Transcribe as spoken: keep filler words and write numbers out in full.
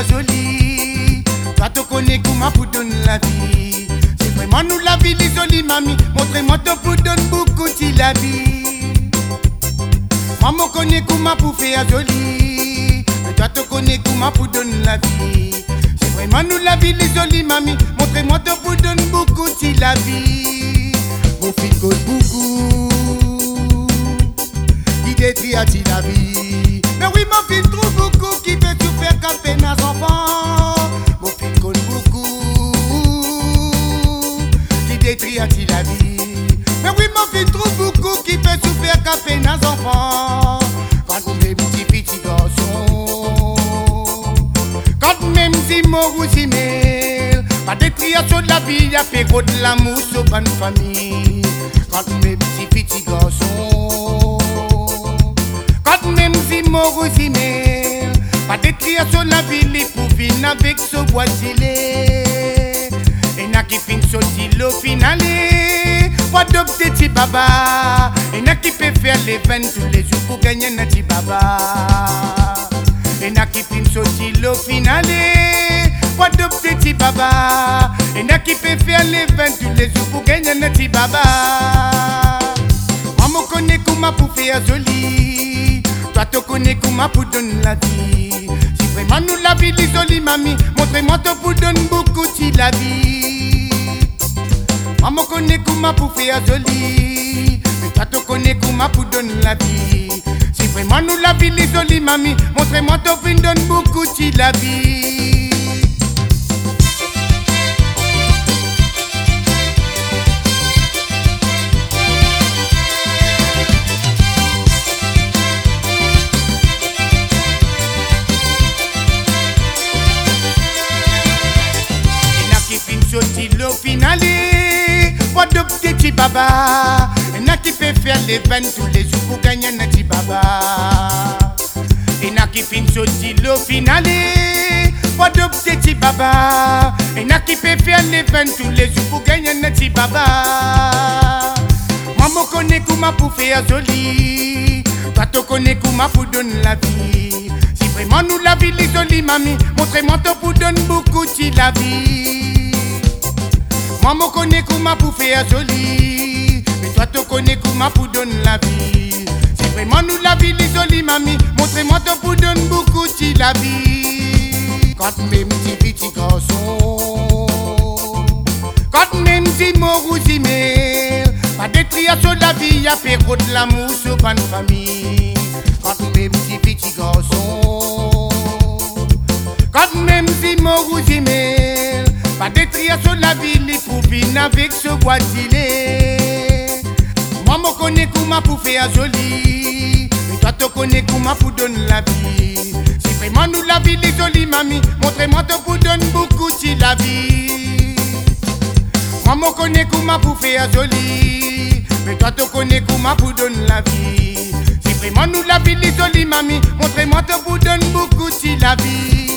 faire jolie. Toi tu connais comment pour donner la vie. C'est vraiment nous la vie, les jolies mamie. Montrez-moi ton pour donner beaucoup de la vie. Maman connaît comment pour faire jolie. Mais toi tu connais comment pour donner la vie. C'est vraiment nous la vie, les jolies mamie. Montrez-moi ton pour donner beaucoup de la vie. Mon fils cause beaucoup. Qui détruit à la vie. Mais oui, mon fils trouve beaucoup qui fait tout faire camper nos enfants. Mon fils cause beaucoup. Qui détruit à la vie. Mais oui, mon fils trouve beaucoup qui fait tout faire camper nos enfants. Quand même petit petit garçon. Quand même si mon ou si mêle. Pas détruire sur la vie, y'a fait gros de l'amour sur bonne famille. Quand même petit petit garçon. Quand même si mort ou si mêle. Pas détruire sur la vie, les pour finir avec ce bois gilet. Et n'a qui fin sorti le finale. Pas d'opter ti baba. Et n'a qui peut faire les veines tous les jours pour gagner un ti baba. Et n'a qui fin sorti le finale. Pas d'opter ti baba. Et n'a qui peut faire les veines tous les jours pour gagner un ti baba. Maman connaît comment pour faire joli. Toi tu connais comment pour donner la vie. Si vraiment nous la vie, les jolies mamie. Montrez-moi ton pour donner beaucoup de la vie. Maman connaît comment pour faire joli. Mais toi tu connais comment pour donner la vie. Si vraiment nous la vie, les jolies mamie. Montrez-moi ton pour donner beaucoup de la vie. Sorti le finale, pas de petit baba. Et n'a qui peut faire les veines tous les jours pour gagner un petit baba. Et n'a qui fin sorti le finale, pas de petit baba. Et n'a qui peut faire les veines tous les jours pour gagner un petit baba. Maman connaît comment pour faire joli. Toi tu connais comment pour donner la vie. Si vraiment nous la vie, les jolies mamie. Montrez-moi ton pour donner beaucoup de la vie. Maman connaît comment pour faire joli. Mais toi tu connais comment pour donner la vie. C'est vraiment nous la vie, les jolies mamie. Montrez-moi ton pour donner beaucoup de la vie. Quand même si petit garçon. Quand même si mort ou si mêle. Pas détruire sur la vie, y'a fait gros de l'amour sur bonne famille. Quand même si petit garçon. Quand même si mort ou si mêle. Pas détruire sur la vie, les pour finir avec ce bois gilet. Maman connaît comment pour faire joli. Mais toi tu connais comment pour donner la vie. Si vraiment nous la vie, les jolies mamie. Montrez-moi ton pour donner beaucoup de la vie. Maman connaît comment pour faire joli. Mais toi tu connais comment pour donner la vie. Si vraiment nous la vie, les jolies mamie. Montrez-moi ton pour donner beaucoup de la vie.